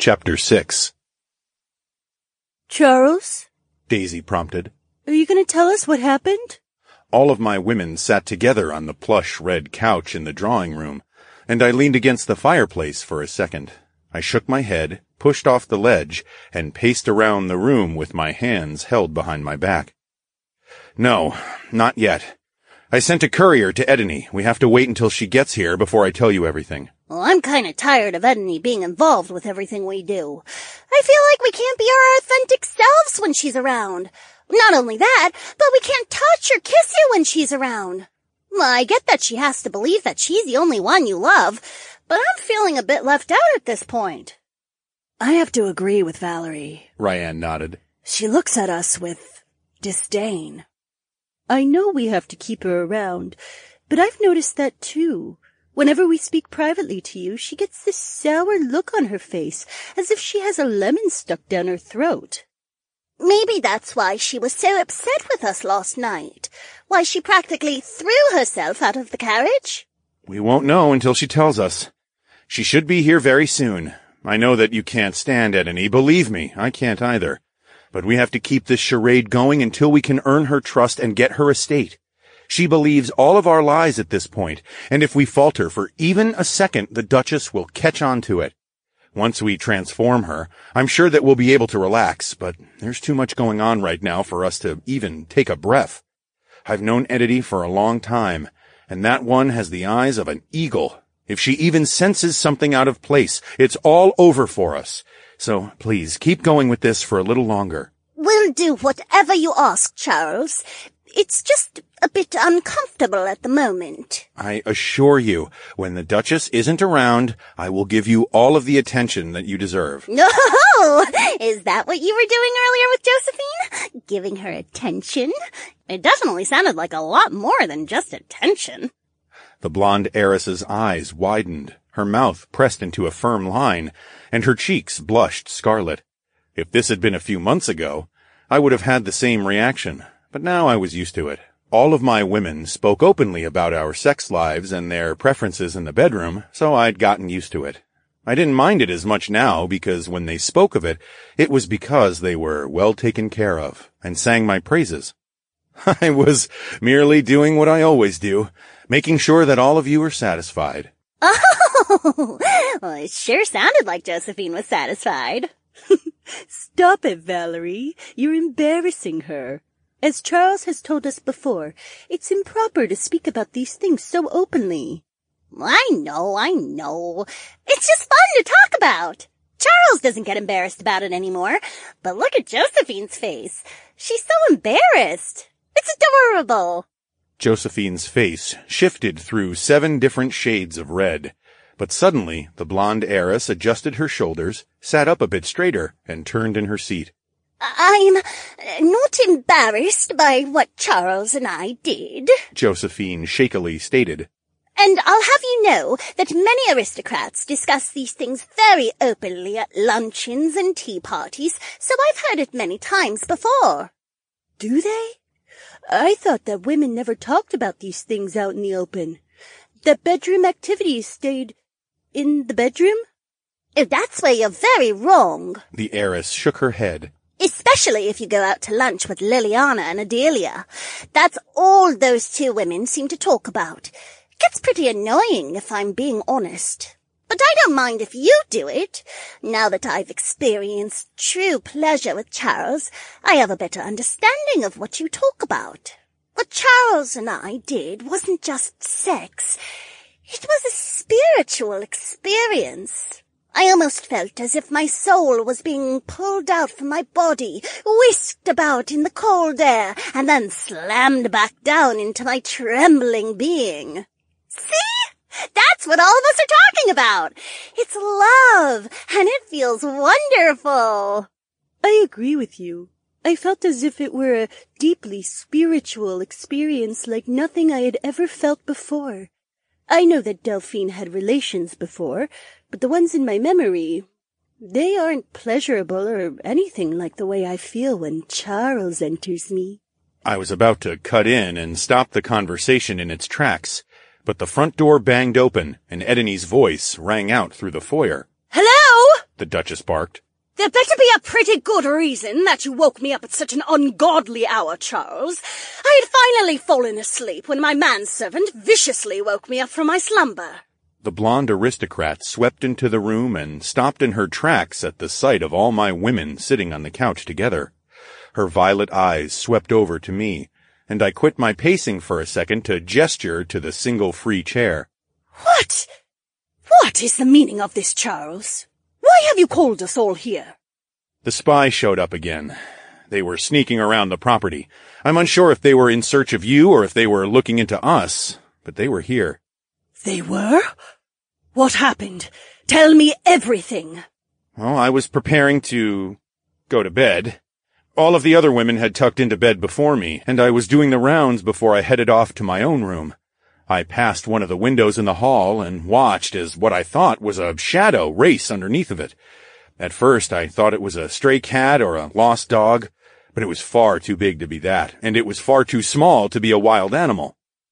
Chapter 6. Charles? Daisy prompted. Are you going to tell us what happened? All of my women sat together on the plush red couch in the drawing room, and I leaned against the fireplace for a second. I shook my head, pushed off the ledge, and paced around the room with my hands held behind my back. No, not yet. I sent a courier to Edney. We have to wait until she gets here before I tell you everything. Well, I'm kinda tired of Edney being involved with everything we do. I feel like we can't be our authentic selves when she's around. Not only that, but we can't touch or kiss you when she's around. Well, I get that she has to believe that she's the only one you love, but I'm feeling a bit left out at this point. I have to agree with Valerie. Ryan nodded. She looks at us with disdain. I know we have to keep her around, but I've noticed that too. Whenever we speak privately to you, she gets this sour look on her face, as if she has a lemon stuck down her throat. Maybe that's why she was so upset with us last night. Why she practically threw herself out of the carriage. We won't know until she tells us. She should be here very soon. I know that you can't stand Edney. Believe me, I can't either. But we have to keep this charade going until we can earn her trust and get her estate. She believes all of our lies at this point, and if we falter for even a second, the Duchess will catch on to it. Once we transform her, I'm sure that we'll be able to relax, but there's too much going on right now for us to even take a breath. I've known Edney for a long time, and that one has the eyes of an eagle. If she even senses something out of place, it's all over for us. So please, keep going with this for a little longer. We'll do whatever you ask, Charles. It's just a bit uncomfortable at the moment. I assure you, when the Duchess isn't around, I will give you all of the attention that you deserve. No! Is that what you were doing earlier with Josephine? Giving her attention? It definitely sounded like a lot more than just attention. The blonde heiress's eyes widened, her mouth pressed into a firm line, and her cheeks blushed scarlet. If this had been a few months ago, I would have had the same reaction, but now I was used to it. All of my women spoke openly about our sex lives and their preferences in the bedroom, so I'd gotten used to it. I didn't mind it as much now because when they spoke of it, it was because they were well taken care of and sang my praises. I was merely doing what I always do, making sure that all of you are satisfied. Oh, well, it sure sounded like Josephine was satisfied. Stop it, Valerie. You're embarrassing her. As Charles has told us before, it's improper to speak about these things so openly. I know. It's just fun to talk about. Charles doesn't get embarrassed about it anymore. But look at Josephine's face. She's so embarrassed. It's adorable. Josephine's face shifted through 7 different shades of red. But suddenly, the blonde heiress adjusted her shoulders, sat up a bit straighter, and turned in her seat. I'm not embarrassed by what Charles and I did, Josephine shakily stated. And I'll have you know that many aristocrats discuss these things very openly at luncheons and tea parties, so I've heard it many times before. Do they? I thought that women never talked about these things out in the open. That bedroom activities stayed in the bedroom? That's where you're very wrong. The heiress shook her head. Especially if you go out to lunch with Liliana and Adelia. That's all those 2 women seem to talk about. It gets pretty annoying if I'm being honest. But I don't mind if you do it. Now that I've experienced true pleasure with Charles, I have a better understanding of what you talk about. What Charles and I did wasn't just sex. It was a spiritual experience. I almost felt as if my soul was being pulled out from my body, whisked about in the cold air, and then slammed back down into my trembling being. See? That's what all of us are talking about. It's love, and it feels wonderful. I agree with you. I felt as if it were a deeply spiritual experience like nothing I had ever felt before. I know that Delphine had relations before, but the ones in my memory, they aren't pleasurable or anything like the way I feel when Charles enters me. I was about to cut in and stop the conversation in its tracks, but the front door banged open and Edney's voice rang out through the foyer. Hello? the Duchess barked. There better be a pretty good reason that you woke me up at such an ungodly hour, Charles. I had finally fallen asleep when my manservant viciously woke me up from my slumber. The blonde aristocrat swept into the room and stopped in her tracks at the sight of all my women sitting on the couch together. Her violet eyes swept over to me, and I quit my pacing for a second to gesture to the single free chair. What? What is the meaning of this, Charles? Why have you called us all here? The spy showed up again. They were sneaking around the property. I'm unsure if they were in search of you or if they were looking into us, but they were here. They were? What happened? Tell me everything. Well, I was preparing to go to bed. All of the other women had tucked into bed before me, and I was doing the rounds before I headed off to my own room. I passed one of the windows in the hall and watched as what I thought was a shadow race underneath of it. At first, I thought it was a stray cat or a lost dog, but it was far too big to be that, and it was far too small to be a wild animal.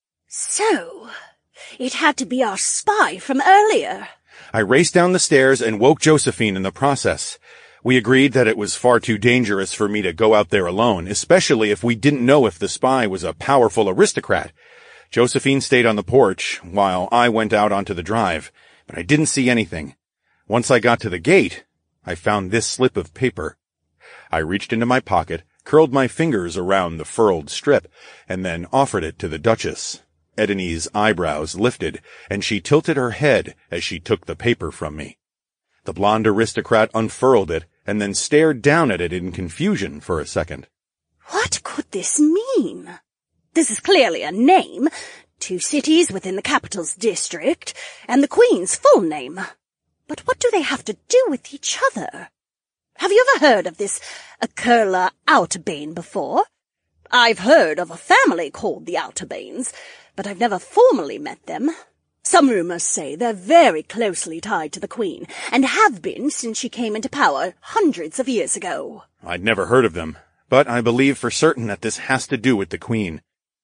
So, it had to be our spy from earlier. I raced down the stairs and woke Josephine in the process. We agreed that it was far too dangerous for me to go out there alone, especially if we didn't know if the spy was a powerful aristocrat. Josephine stayed on the porch, while I went out onto the drive, but I didn't see anything. Once I got to the gate, I found this slip of paper. I reached into my pocket, curled my fingers around the furled strip, and then offered it to the Duchess. Edony's eyebrows lifted, and she tilted her head as she took the paper from me. The blonde aristocrat unfurled it, and then stared down at it in confusion for a second. What could this mean? This is clearly a name, 2 cities within the capital's district, and the Queen's full name. But what do they have to do with each other? Have you ever heard of this Akerla Outerbane before? I've heard of a family called the Outerbanes, but I've never formally met them. Some rumors say they're very closely tied to the Queen, and have been since she came into power hundreds of years ago. I'd never heard of them, but I believe for certain that this has to do with the Queen.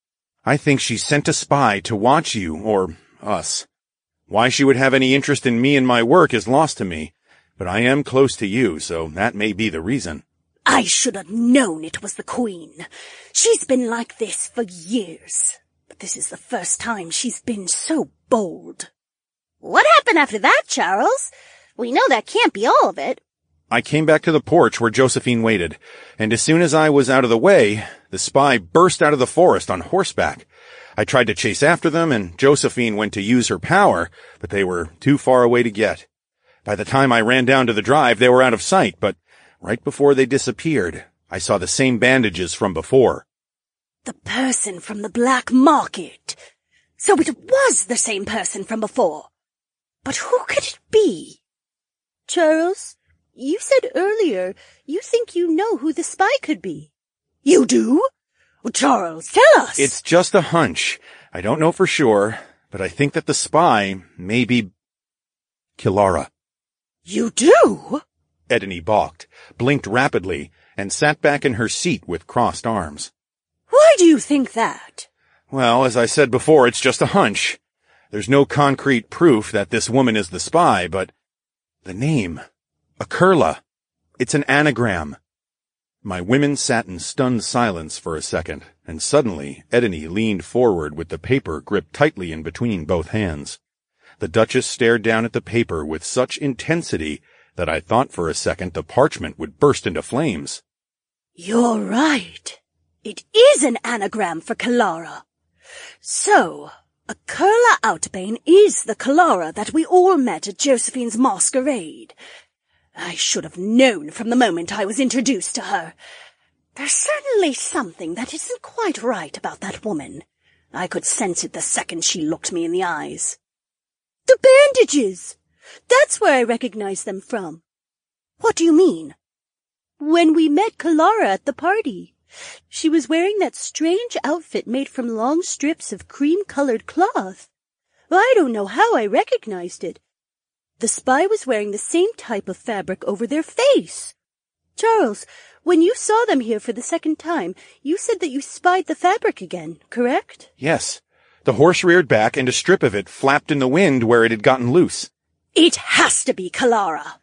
I think she sent a spy to watch you, or us. Why she would have any interest in me and my work is lost to me, but I am close to you, so that may be the reason. I should have known it was the Queen. She's been like this for years, but this is the first time she's been so bold. What happened after that, Charles? We know that can't be all of it. I came back to the porch where Josephine waited, and as soon as I was out of the way, the spy burst out of the forest on horseback. I tried to chase after them, and Josephine went to use her power, but they were too far away to get. By the time I ran down to the drive, they were out of sight, but right before they disappeared, I saw the same bandages from before. The person from the black market. So it was the same person from before. But who could it be? Charles, you said earlier you think you know who the spy could be. You do? Well, Charles, tell us. It's just a hunch. I don't know for sure, but I think that the spy may be Kilara. You do? Edony balked, blinked rapidly, and sat back in her seat with crossed arms. Why do you think that? Well, as I said before, it's just a hunch. There's no concrete proof that this woman is the spy, but the name, Akerla, it's an anagram. My women sat in stunned silence for a second, and suddenly Edony leaned forward with the paper gripped tightly in between both hands. The Duchess stared down at the paper with such intensity that I thought for a second the parchment would burst into flames. You're right. It is an anagram for Kilara. So, Akerla Outerbane is the Kilara that we all met at Josephine's masquerade. I should have known from the moment I was introduced to her. There's certainly something that isn't quite right about that woman. I could sense it the second she looked me in the eyes. The bandages! That's where I recognize them from. What do you mean? When we met Kilara at the party, she was wearing that strange outfit made from long strips of cream-colored cloth. Well, I don't know how I recognized it. The spy was wearing the same type of fabric over their face. Charles, when you saw them here for the second time, you said that you spied the fabric again, correct? Yes. The horse reared back and a strip of it flapped in the wind where it had gotten loose. It has to be Kilara.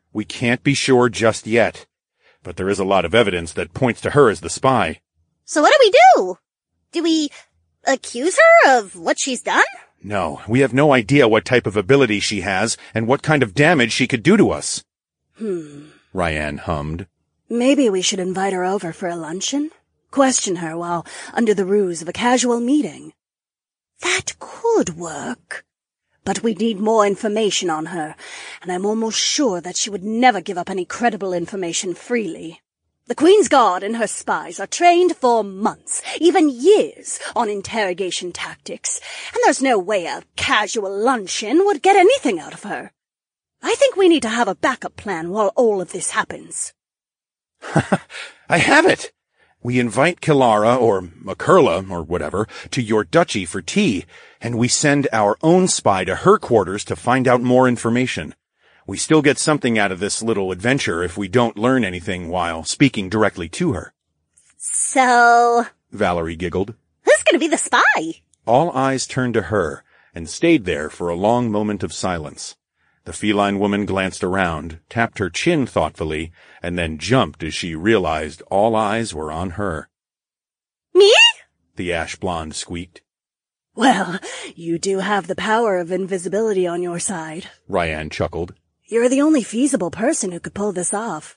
We can't be sure just yet, but there is a lot of evidence that points to her as the spy. So what do we do? Do we accuse her of what she's done? No, we have no idea what type of ability she has and what kind of damage she could do to us. Ryan hummed. Maybe we should invite her over for a luncheon? Question her while under the ruse of a casual meeting. That could work. But we'd need more information on her, and I'm almost sure that she would never give up any credible information freely. The Queen's Guard and her spies are trained for months, even years, on interrogation tactics, and there's no way a casual luncheon would get anything out of her. I think we need to have a backup plan while all of this happens. I have it! We invite Kilara, or Makurla, or whatever, to your duchy for tea, and we send our own spy to her quarters to find out more information. We still get something out of this little adventure if we don't learn anything while speaking directly to her. So... Valerie giggled. Who's gonna be the spy? All eyes turned to her, and stayed there for a long moment of silence. The feline woman glanced around, tapped her chin thoughtfully, and then jumped as she realized all eyes were on her. Me? The ash blonde squeaked. Well, you do have the power of invisibility on your side. Ryan chuckled. You're the only feasible person who could pull this off.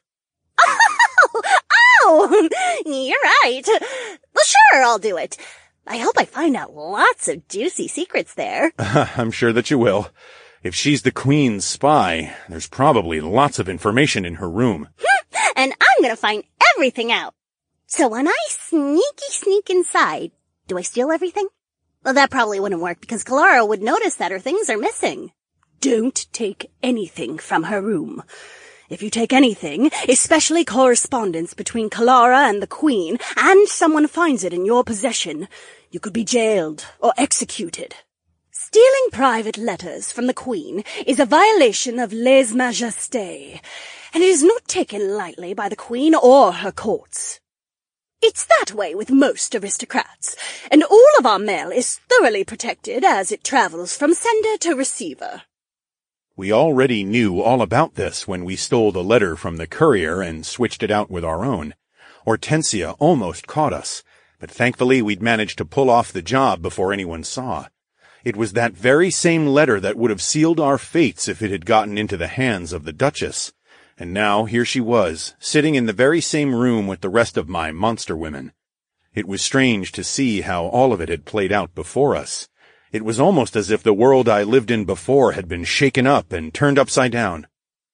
Oh, you're right. Well, sure, I'll do it. I hope I find out lots of juicy secrets there. I'm sure that you will. If she's the Queen's spy, there's probably lots of information in her room. And I'm gonna find everything out. So when I sneak inside, do I steal everything? Well, that probably wouldn't work because Kilara would notice that her things are missing. Don't take anything from her room. If you take anything, especially correspondence between Kilara and the Queen, and someone finds it in your possession, you could be jailed or executed. Stealing private letters from the Queen is a violation of lèse-majesté, and it is not taken lightly by the Queen or her courts. It's that way with most aristocrats, and all of our mail is thoroughly protected as it travels from sender to receiver. We already knew all about this when we stole the letter from the courier and switched it out with our own. Hortensia almost caught us, but thankfully we'd managed to pull off the job before anyone saw. It was that very same letter that would have sealed our fates if it had gotten into the hands of the Duchess. And now here she was, sitting in the very same room with the rest of my monster women. It was strange to see how all of it had played out before us. It was almost as if the world I lived in before had been shaken up and turned upside down.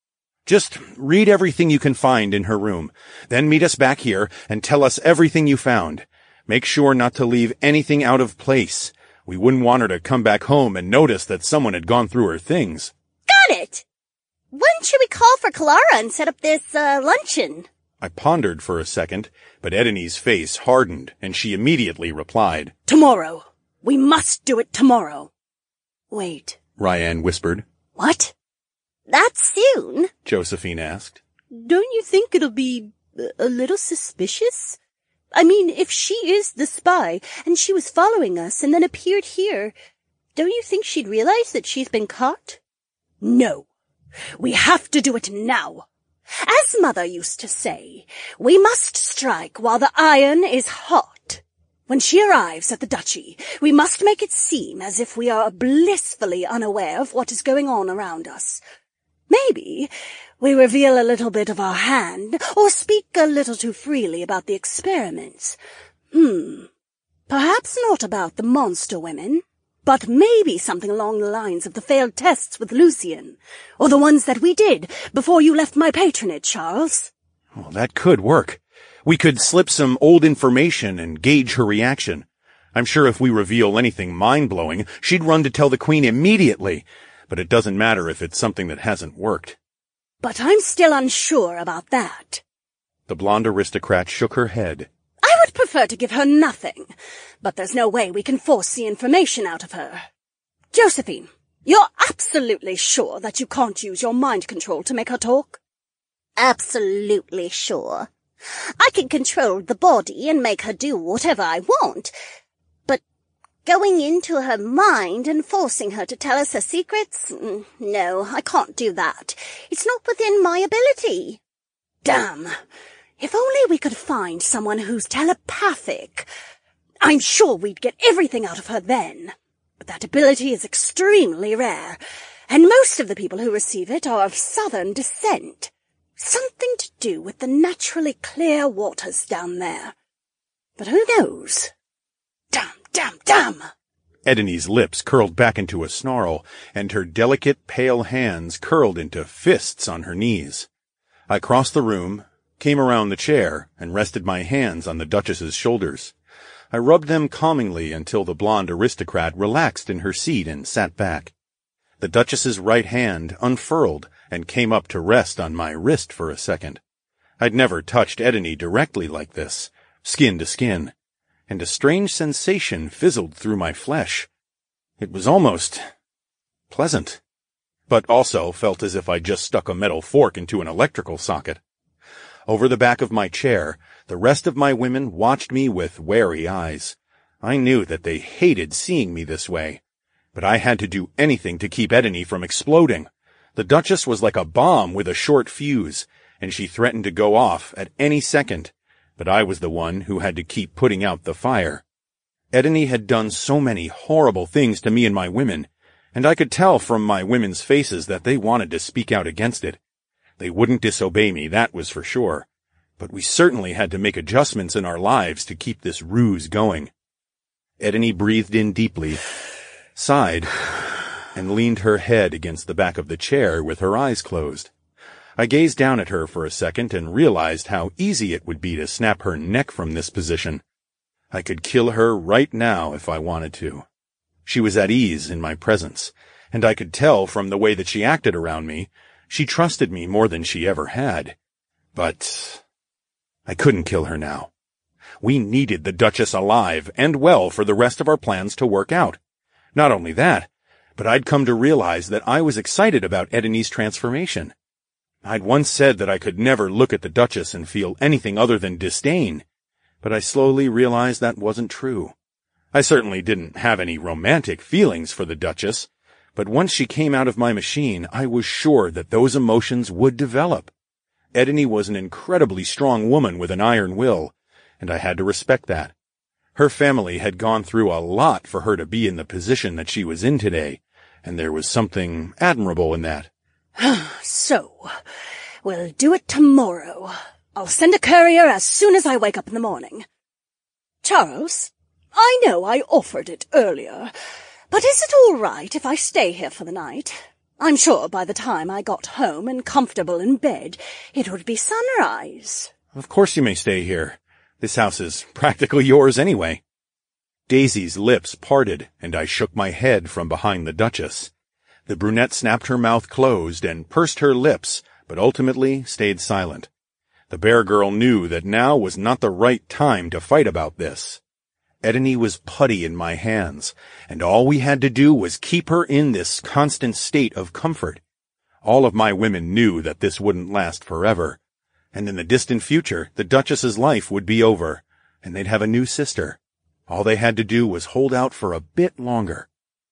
Just read everything you can find in her room, then meet us back here and tell us everything you found. Make sure not to leave anything out of place. We wouldn't want her to come back home and notice that someone had gone through her things. Got it! When should we call for Kilara and set up this, luncheon? I pondered for a second, but Edeni's face hardened, and she immediately replied. Tomorrow. We must do it tomorrow. Wait. Ryan whispered. What? That soon? Josephine asked. Don't you think it'll be a little suspicious? I mean, if she is the spy, and she was following us and then appeared here, don't you think she'd realize that she's been caught? No. We have to do it now. As Mother used to say, we must strike while the iron is hot. When she arrives at the duchy, we must make it seem as if we are blissfully unaware of what is going on around us. Maybe we reveal a little bit of our hand, or speak a little too freely about the experiments. Perhaps not about the monster women, but maybe something along the lines of the failed tests with Lucien, or the ones that we did before you left my patronage, Charles. Well, that could work. We could slip some old information and gauge her reaction. I'm sure if we reveal anything mind-blowing, she'd run to tell the Queen immediately, but it doesn't matter if it's something that hasn't worked. But I'm still unsure about that. The blonde aristocrat shook her head. I would prefer to give her nothing, but there's no way we can force the information out of her. Josephine, you're absolutely sure that you can't use your mind control to make her talk? Absolutely sure. I can control the body and make her do whatever I want. But Going into her mind and forcing her to tell us her secrets? No, I can't do that. It's not within my ability. Damn. If only we could find someone who's telepathic. I'm sure we'd get everything out of her then. But that ability is extremely rare, and most of the people who receive it are of southern descent. Something to do with the naturally clear waters down there. But who knows? Damn! Edony's lips curled back into a snarl, and her delicate, pale hands curled into fists on her knees. I crossed the room, came around the chair, and rested my hands on the Duchess's shoulders. I rubbed them calmingly until the blonde aristocrat relaxed in her seat and sat back. The Duchess's right hand unfurled and came up to rest on my wrist for a second. I'd never touched Edony directly like this, skin to skin, and a strange sensation fizzled through my flesh. It was almost pleasant, but also felt as if I'd just stuck a metal fork into an electrical socket. Over the back of my chair, the rest of my women watched me with wary eyes. I knew that they hated seeing me this way, but I had to do anything to keep Edony from exploding. The Duchess was like a bomb with a short fuse, and she threatened to go off at any second, but I was the one who had to keep putting out the fire. Edony had done so many horrible things to me and my women, and I could tell from my women's faces that they wanted to speak out against it. They wouldn't disobey me, that was for sure, but we certainly had to make adjustments in our lives to keep this ruse going. Edony breathed in deeply, sighed, and leaned her head against the back of the chair with her eyes closed. I gazed down at her for a second and realized how easy it would be to snap her neck from this position. I could kill her right now if I wanted to. She was at ease in my presence, and I could tell from the way that she acted around me, she trusted me more than she ever had. But I couldn't kill her now. We needed the Duchess alive and well for the rest of our plans to work out. Not only that, but I'd come to realize that I was excited about Edony's transformation. I'd once said that I could never look at the Duchess and feel anything other than disdain, but I slowly realized that wasn't true. I certainly didn't have any romantic feelings for the Duchess, but once she came out of my machine, I was sure that those emotions would develop. Edony was an incredibly strong woman with an iron will, and I had to respect that. Her family had gone through a lot for her to be in the position that she was in today, and there was something admirable in that. So, we'll do it tomorrow. I'll send a courier as soon as I wake up in the morning. Charles, I know I offered it earlier, but is it all right if I stay here for the night? I'm sure by the time I got home and comfortable in bed, it would be sunrise. Of course you may stay here. This house is practically yours anyway. Daisy's lips parted, and I shook my head from behind the Duchess. The brunette snapped her mouth closed and pursed her lips, but ultimately stayed silent. The bear girl knew that now was not the right time to fight about this. Edony was putty in my hands, and all we had to do was keep her in this constant state of comfort. All of my women knew that this wouldn't last forever, and in the distant future the Duchess's life would be over, and they'd have a new sister. All they had to do was hold out for a bit longer.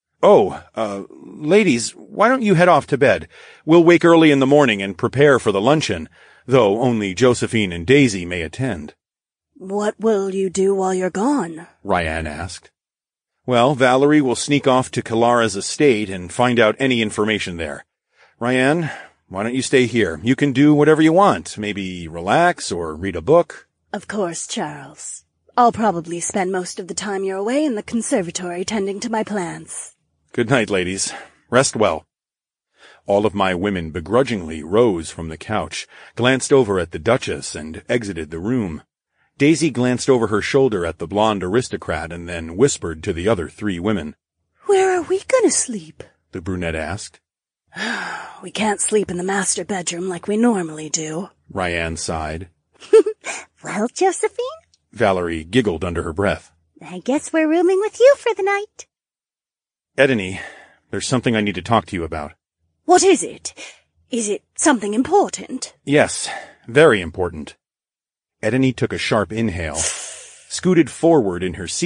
Ladies, why don't you head off to bed? We'll wake early in the morning and prepare for the luncheon, though only Josephine and Daisy may attend. What will you do while you're gone? Ryan asked. Well, Valerie will sneak off to Kalara's estate and find out any information there. Ryan, why don't you stay here? You can do whatever you want. Maybe relax or read a book. Of course, Charles. I'll probably spend most of the time you're away in the conservatory tending to my plants. Good night, ladies. Rest well. All of my women begrudgingly rose from the couch, glanced over at the Duchess, and exited the room. Daisy glanced over her shoulder at the blonde aristocrat and then whispered to the other 3 women. Where are we going to sleep? The brunette asked. We can't sleep in the master bedroom like we normally do. Ryan sighed. Well, Josephine? Valerie giggled under her breath. I guess we're rooming with you for the night. Edony, there's something I need to talk to you about. What is it? Is it something important? Yes, very important. Edony took a sharp inhale, scooted forward in her seat,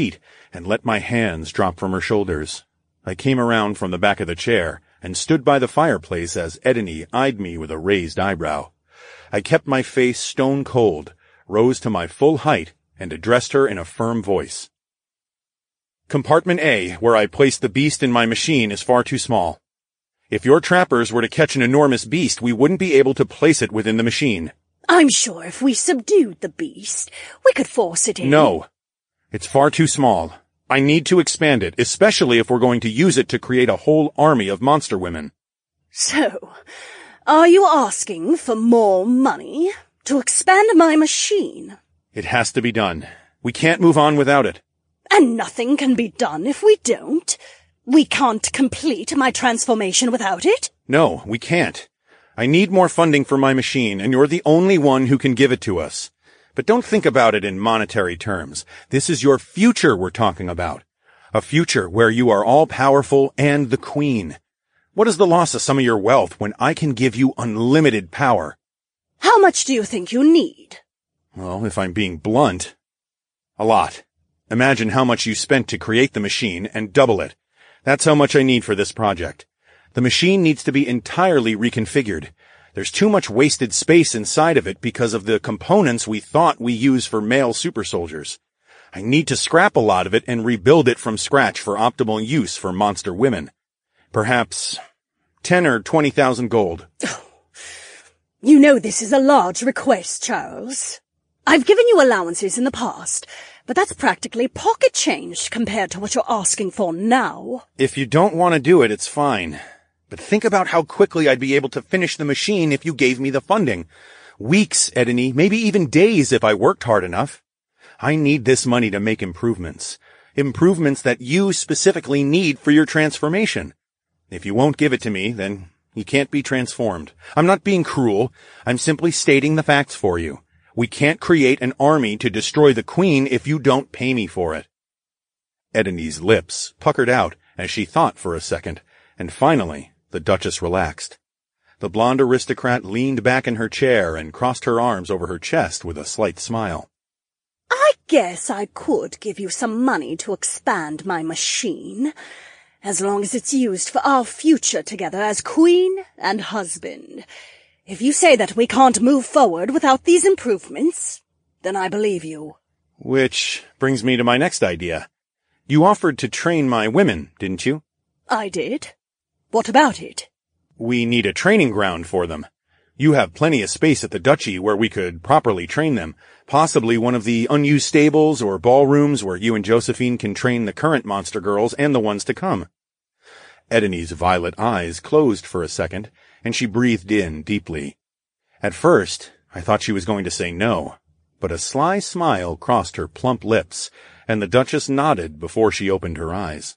and let my hands drop from her shoulders. I came around from the back of the chair and stood by the fireplace as Edeni eyed me with a raised eyebrow. I kept my face stone cold, rose to my full height, and addressed her in a firm voice. Compartment A, where I placed the beast in my machine, is far too small. If your trappers were to catch an enormous beast, we wouldn't be able to place it within the machine. I'm sure if we subdued the beast, we could force it in. No. It's far too small. I need to expand it, especially if we're going to use it to create a whole army of monster women. So, are you asking for more money to expand my machine? It has to be done. We can't move on without it. And nothing can be done if we don't? We can't complete my transformation without it? No, we can't. I need more funding for my machine, and you're the only one who can give it to us. But don't think about it in monetary terms. This is your future we're talking about. A future where you are all-powerful and the queen. What is the loss of some of your wealth when I can give you unlimited power? How much do you think you need? Well, if I'm being blunt, a lot. Imagine how much you spent to create the machine and double it. That's how much I need for this project. The machine needs to be entirely reconfigured. There's too much wasted space inside of it because of the components we thought we use for male super soldiers. I need to scrap a lot of it and rebuild it from scratch for optimal use for monster women. Perhaps 10 or 20,000 gold. You know this is a large request, Charles. I've given you allowances in the past, but that's practically pocket change compared to what you're asking for now. If you don't want to do it, it's fine. But think about how quickly I'd be able to finish the machine if you gave me the funding. Weeks, Edeni, maybe even days if I worked hard enough. I need this money to make improvements. Improvements that you specifically need for your transformation. If you won't give it to me, then you can't be transformed. I'm not being cruel. I'm simply stating the facts for you. We can't create an army to destroy the queen if you don't pay me for it. Edeni's lips puckered out as she thought for a second, and finally the Duchess relaxed. The blonde aristocrat leaned back in her chair and crossed her arms over her chest with a slight smile. I guess I could give you some money to expand my machine, as long as it's used for our future together as queen and husband. If you say that we can't move forward without these improvements, then I believe you. Which brings me to my next idea. You offered to train my women, didn't you? I did. What about it? We need a training ground for them. You have plenty of space at the duchy where we could properly train them, possibly one of the unused stables or ballrooms where you and Josephine can train the current monster girls and the ones to come. Edeni's violet eyes closed for a second, and she breathed in deeply. At first, I thought she was going to say no, but a sly smile crossed her plump lips, and the Duchess nodded before she opened her eyes.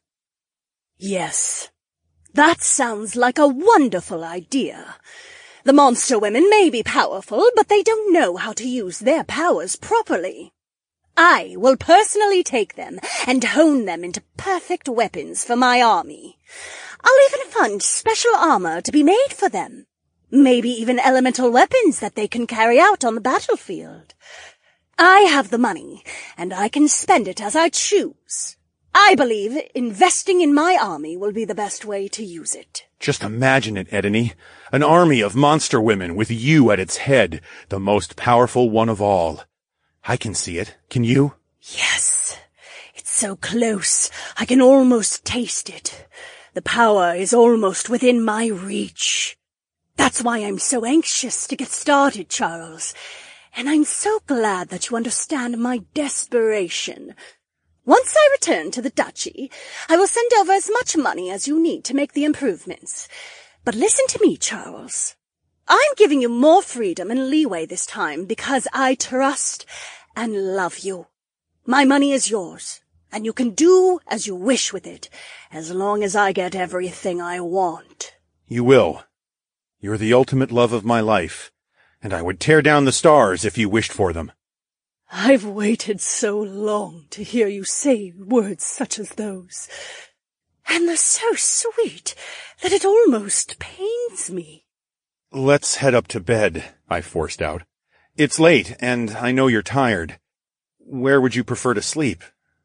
Yes. That sounds like a wonderful idea. The monster women may be powerful, but they don't know how to use their powers properly. I will personally take them and hone them into perfect weapons for my army. I'll even fund special armor to be made for them. Maybe even elemental weapons that they can carry out on the battlefield. I have the money, and I can spend it as I choose. I believe investing in my army will be the best way to use it. Just imagine it, Edeni. An army of monster women with you at its head, the most powerful one of all. I can see it. Can you? Yes. It's so close. I can almost taste it. The power is almost within my reach. That's why I'm so anxious to get started, Charles. And I'm so glad that you understand my desperation. Once I return to the duchy, I will send over as much money as you need to make the improvements. But listen to me, Charles. I'm giving you more freedom and leeway this time because I trust and love you. My money is yours, and you can do as you wish with it, as long as I get everything I want. You will. You're the ultimate love of my life, and I would tear down the stars if you wished for them. I've waited so long to hear you say words such as those, and they're so sweet that it almost pains me. Let's head up to bed, I forced out. It's late, and I know you're tired. Where would you prefer to sleep?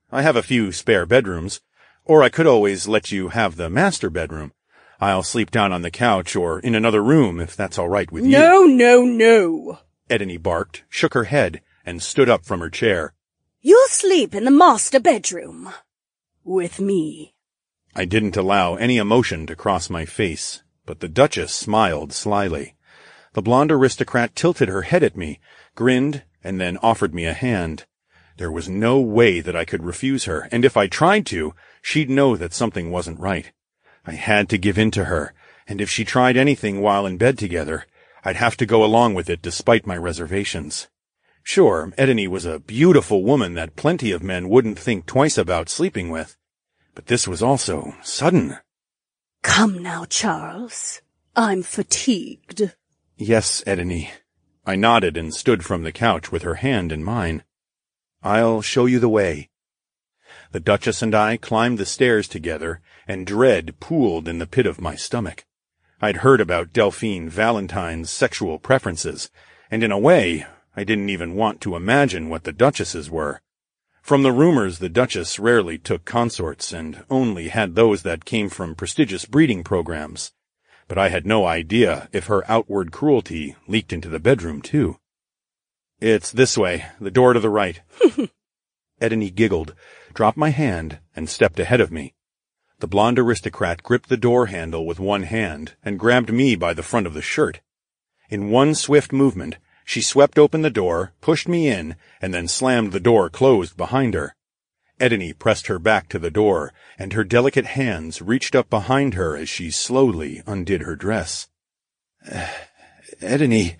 I have a few spare bedrooms, or I could always let you have the master bedroom. I'll sleep down on the couch or in another room if that's all right with you. No, no, no. Edeni barked, shook her head, and stood up from her chair. You'll sleep in the master bedroom. With me. I didn't allow any emotion to cross my face, but the Duchess smiled slyly. The blonde aristocrat tilted her head at me, grinned, and then offered me a hand. There was no way that I could refuse her, and if I tried to, she'd know that something wasn't right. I had to give in to her, and if she tried anything while in bed together, I'd have to go along with it despite my reservations. Sure, Edeni was a beautiful woman that plenty of men wouldn't think twice about sleeping with, but this was also sudden. Come now, Charles. I'm fatigued. Yes, Edeni. I nodded and stood from the couch with her hand in mine. I'll show you the way. The Duchess and I climbed the stairs together, and dread pooled in the pit of my stomach. I'd heard about Delphine Valentine's sexual preferences, and in a way, I didn't even want to imagine what the Duchess's were. From the rumors, the Duchess rarely took consorts, and only had those that came from prestigious breeding programs. But I had no idea if her outward cruelty leaked into the bedroom, too. It's this way, the door to the right. Edeni giggled, dropped my hand, and stepped ahead of me. The blonde aristocrat gripped the door handle with one hand and grabbed me by the front of the shirt. In one swift movement, she swept open the door, pushed me in, and then slammed the door closed behind her. Edeni pressed her back to the door, and her delicate hands reached up behind her as she slowly undid her dress. Edeni,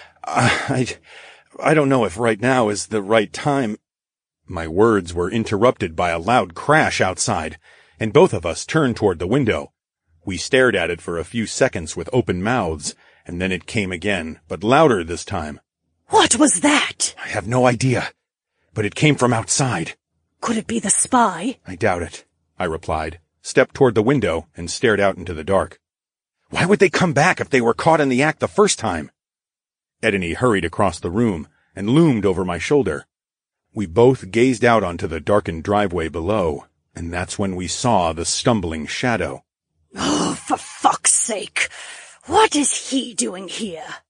I don't know if right now is the right time. My words were interrupted by a loud crash outside, and both of us turned toward the window. We stared at it for a few seconds with open mouths, and then it came again, but louder this time. What was that? I have no idea, but it came from outside. Could it be the spy? I doubt it, I replied, stepped toward the window, and stared out into the dark. Why would they come back if they were caught in the act the first time? Edeni hurried across the room and loomed over my shoulder. We both gazed out onto the darkened driveway below, and that's when we saw the stumbling shadow. Oh, for fuck's sake! What is he doing here?